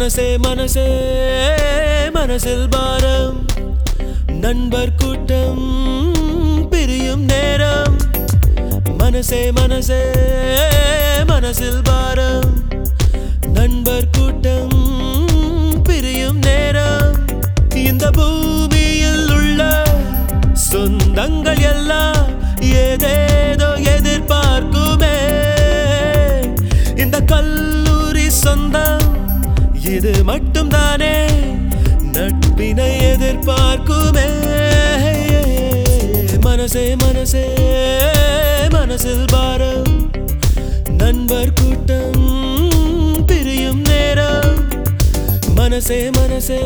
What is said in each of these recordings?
மனசே மனசே மனசில் பாரம் நண்பர் கூட்டம் பிரியும் நேரம் மனசே மனசே மனசில் பாரம் நண்பர் கூட்டம் பிரியும் நேரம் இந்த பூமியில் உள்ள சொந்தங்கள் எல்லாம் ஏதேதோ எதிர்பார்க்குமே இந்த கல்லூரி சொந்தம் இது மட்டும் தானே நட்பினை எதிர்பார்க்குமே மனசே மனசே மனசில் பாரம் நண்பர் கூட்டம் பிரியும் நேரம் மனசே மனசே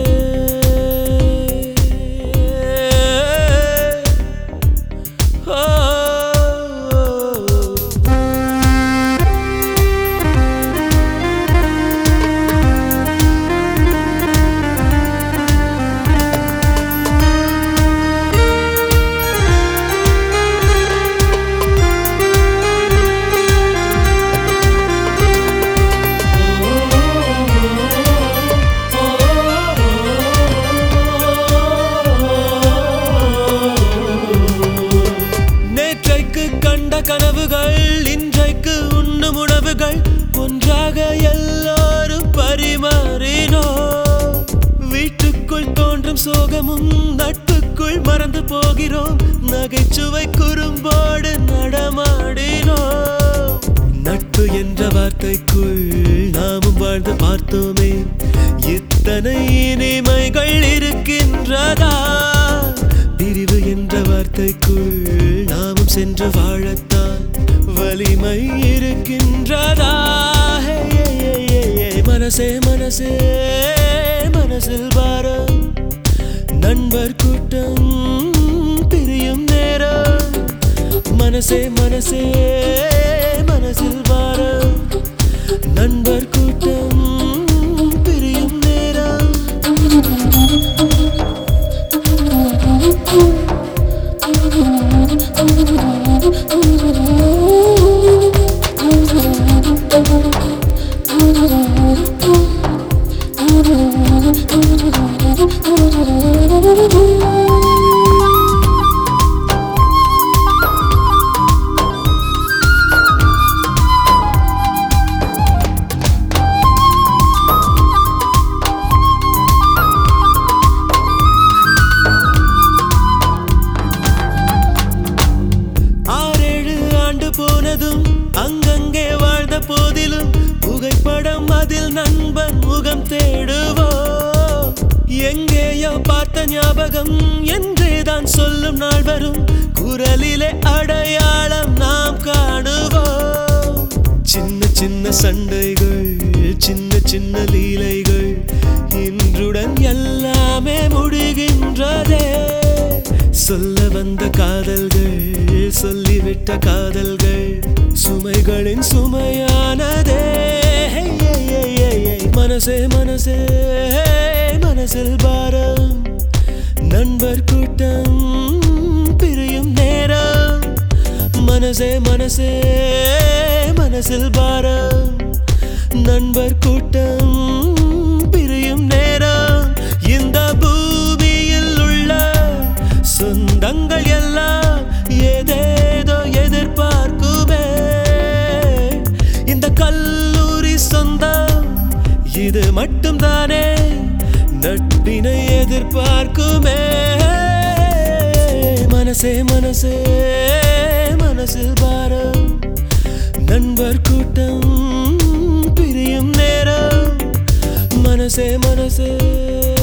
கனவுகள் இன்றைக்கு உண்ணும் உணவுகள் ஒன்றாக எல்லோரும் பரிமாறினோ வீட்டுக்குள் தோன்றும் சோகமும் நட்புக்குள் மறந்து போகிறோம் நகைச்சுவை குறும்போடு நடமாடினோ நட்பு என்ற வார்த்தைக்குள் நாமும் வாழ்ந்து பார்த்தோமே இத்தனை இனிமைகள் இருக்கின்றதா பிரிவு என்ற வார்த்தைக்குள் நாமும் சென்று வாழத்தான் வலிமை இருக்கின்றதா மனசே மனசே மனசில் பாரம் நண்பர் கூட்டம் பிரியும் நேரம் மனசே மனசே மனசில் பாரம் நண்பர் கூட்டம் பிரியும் நேரம் போனதும் அங்கங்கே வாழ்ந்த போதிலும் புகைப்படம் அதில் நண்பன் முகம் தேடுவோ எங்கேயோ பார்த்த ஞாபகம் என்றேதான் சொல்லும் நாள் வரும் குரலிலே அடையாளம் நாம் காணுவோம் சின்ன சின்ன சண்டைகள் சின்ன சின்ன லீலைகள் இன்றுடன் எல்லாமே முடிகின்றதே சொல்ல வந்த காதல்கள் சொல்லிவிட்ட காதல்கள் சுமைகளின் சுமையானதே மனசே மனசே மனசில் பாரம் நண்பர் கூட்டம் பிரியும் நேரம் மனசே மனசே மனசில் பாரம் நண்பர் கூட்டம் பிரியும் நேரம் இந்த பூமியில் உள்ள சொந்தங்கள் எல்லாம் ஏதேதோ எதிர்பார்க்குமே இந்த கல்லூரி சொந்தம் இது மட்டும் தானே நட்பினை எதிர்பார்க்குமே மனசே மனசே மனசில் பாரம் நண்பர் கூட்டம் பிரியும் நேரம் மனசே மனசே